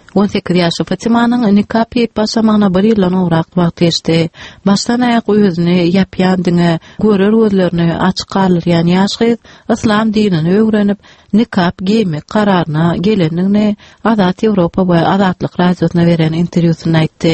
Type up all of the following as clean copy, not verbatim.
18 ýaşly Fatymanyň nikap ýep basamagna bir ýyldan owrak wagt geçdi. Başdan aýak özüni ýapýan diňe görer gözlerini açyk galyrýan ýaşgy İslam dinini öwrenip nikap giymek kararyna gelendigini Azat Ýewropa we Azatlyk radiosyna beren interwýusynda aýtdy.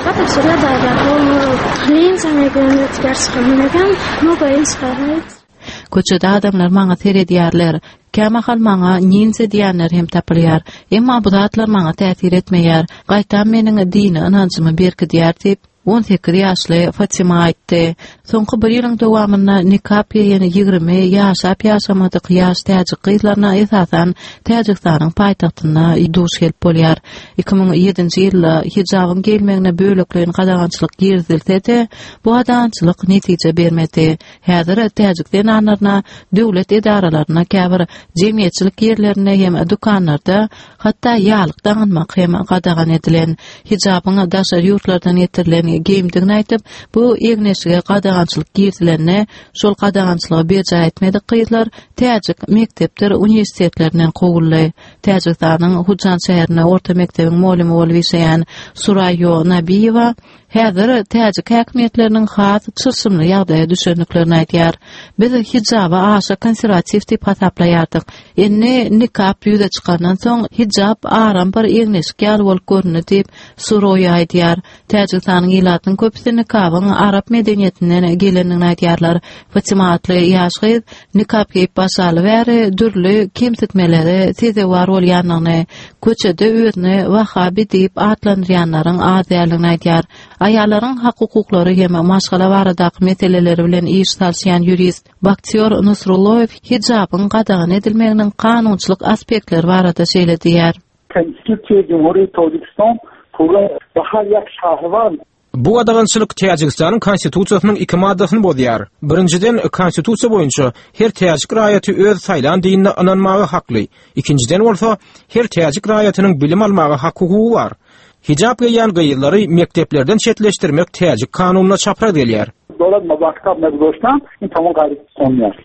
Köçede adamlar maňa seredýärler. Kämahal maňa ninse diýenler hem tapylýar. Emma bu zatlar maňa täsir etmeýär. Gaýtan meniň dini anancymy berki diýär diýip 18 ýaşly Fatima aýtdy. Soňky bir ýylyň dowamynda nikap ýene 20 ýaşap ýaşamadyk ýaş täjik gyzlarna esasan Täjikstanyň paýtagtyna duş gelip bolýar. 2007-nji ýylda hijabyň gelmegine böleklerin gadagançylyk girdilse-de, bu gadagançylyk netije bermedi. Häzir Täjikden anlaryna döwlet edaralaryna käbir jemgyýetçilik ýerlerine hem dukanlarda hatda ýalyk daňynmak hem gadagan edilen hijabyň daşar ýurtlardan getirilen giyimdigini aýtyp, bu egneşige gadagançylyk girdilerine şol gadagançylygy beja etmedik gyzlar Täjik mektepler uniwersitetleriniň gowully. Täjiktanyň Hujan şäherine orta mektebiň molimy bolup işleýän Surayo Nabiyewa häzir Täjik häkimetleriniň has çysymly ýagdaýa düşendiklerini aýtýar. Biz hijaba aşa konservativ diýip hasaplaýardyk. Enne nikap ýüze çykandan soň hijab aram bir egneşik ýaly bolup görünýär diýip Surayo aýtýar. Täjiktanyň ýylatynyň köpüsi nikabyň Arap medeniýetinden gelendigini aýtýarlar. Fatima adly ýaşgy nikap giyip başaly bäri dürli kemsitmeleri seze war bolýanyny, köçede özüni Wahhabi diýip adlandyrýanlaryň az ýerligini aýtýar. Aýallaryň hak-hukuklary hem maşgala baradaky meseleleri bilen iş salşýan jurist Baktiyor Nusrullayew hijabyň gadagan edilmeginiň kanunçylyk aspektleri barada şeýle diýär. Konstitusiýa Cumhuriyet Tojikistan program bahar ýak şahwan. Bu gadagançylyk Täjikstanyň konstitusiýasynyň 2 maddasyny bozýar. Birinciden konstitusiýa boýunça her täjik raýaty öz saýlan dinine ananmagy hakly. İkinciden bolsa her täjik raýatynyň bilim almagy hakky bar. Hijab giyýän gyýyllary mekteplerden çetleşdirmek täjik kanunyna çapra gelýär. Dowlat mabaktab mezgostan tamam gaýry sonýar.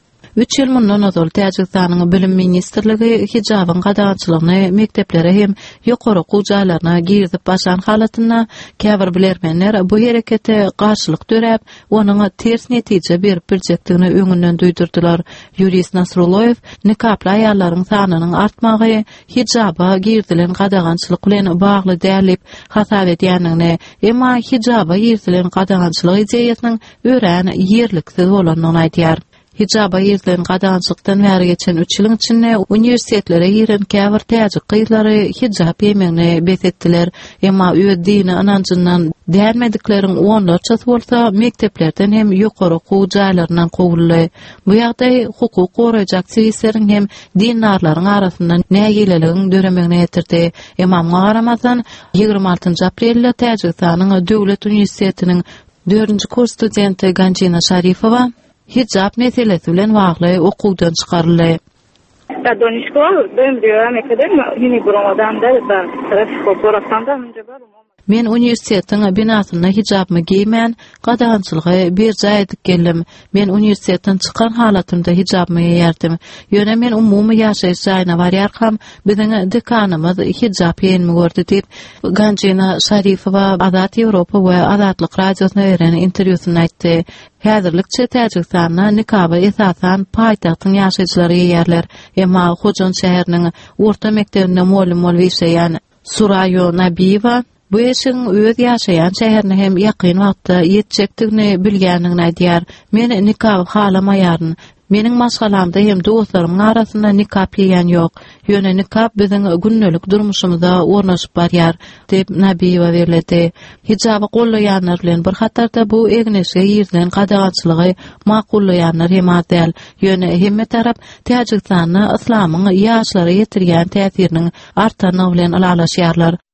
3 ýyl mundan ozal Täjikstanyň bilim ministrligi hijabyň gadagançylygyny mekteplere hem ýokary okuw jaýlaryna girdip başlan halatyna käbir bilermenler bu herekete garşylyk dörep, onuň ters netije berip biljekdigini öňünden duýdurdylar. Jurist Nasrullayew nikaply aýallaryň sanynyň artmagy hijaba girdilen gadagançylyk bilen bagly dälip hasap edýändigini, emma hijaba girdilen gadagançylyk ideýasynyň ören ýerliksiz bolanyny aýtýar. Hijaba ýerlen gadagançylykdan bäri geçen 3 ýylyň içinde uniwersitetleri ýeren käbir täjik gyzlary hijab ýemegine besetdiler. Emma öz dini anancyndan dälmedikleriň onlarçasy bolsa mekteplerden hem ýokary okuw jaýlarynyň gowully. Bu ýagdaý hukuk goraýjak siýesleriň hem dindarlaryň arasynda nägileligiň döremegine ýetirdi. Emma garamazdan 26 aprelde Täjikstanyň döwlet uniwersitetiniň 4-nji kurs studenti Ganjina Şarifowa hijab meselesi bilen bagly okuwdan çykaryldy. Men uniwersitetiň binasyna hijabymy giýmän, gadagançylygy berja edip geldim. Men uniwersitetden çykan halatymda hijabymy giýerdim. Ýöne men umumy ýaşaýyş jaýyna barýarkam, biziň dekanymyz hijab ýenmi gördi diýip Ganjina Şarifowa Azat Ýewropa we Azatlyk radiosyna beren interwýusynda aýtdy. Häzirlikçe Täjikstanyň nikaby esasan paýtagtyň ýaşaýjylary ýerler. Emma Hujan şäheriniň orta mektebinde molim bolup işleýän Surayo Nabiyewa bu eşiň öz ýaşaýan şäherine hem ýakyn wagtda ýetjekdigini bilgänligini aýdýar. Men nikap halamaýaryn. Meniň maşgalamda hem dostlarymyň arasynda nikap ýeýän ýok. Ýöne nikap biziň günnelik durmuşymyzda ornaşyp barýar diýip Nabiyewa berledi. Hijaby gollaýanlar bilen bir hatarda bu egneşe ýerlen gadagançylygy makullaýanlar hem adäl. Ýöne hemme tarap Täjiktanyň islamyň ýaşlara ýetirýän täsiriniň artanyny bilen alalaşýarlar.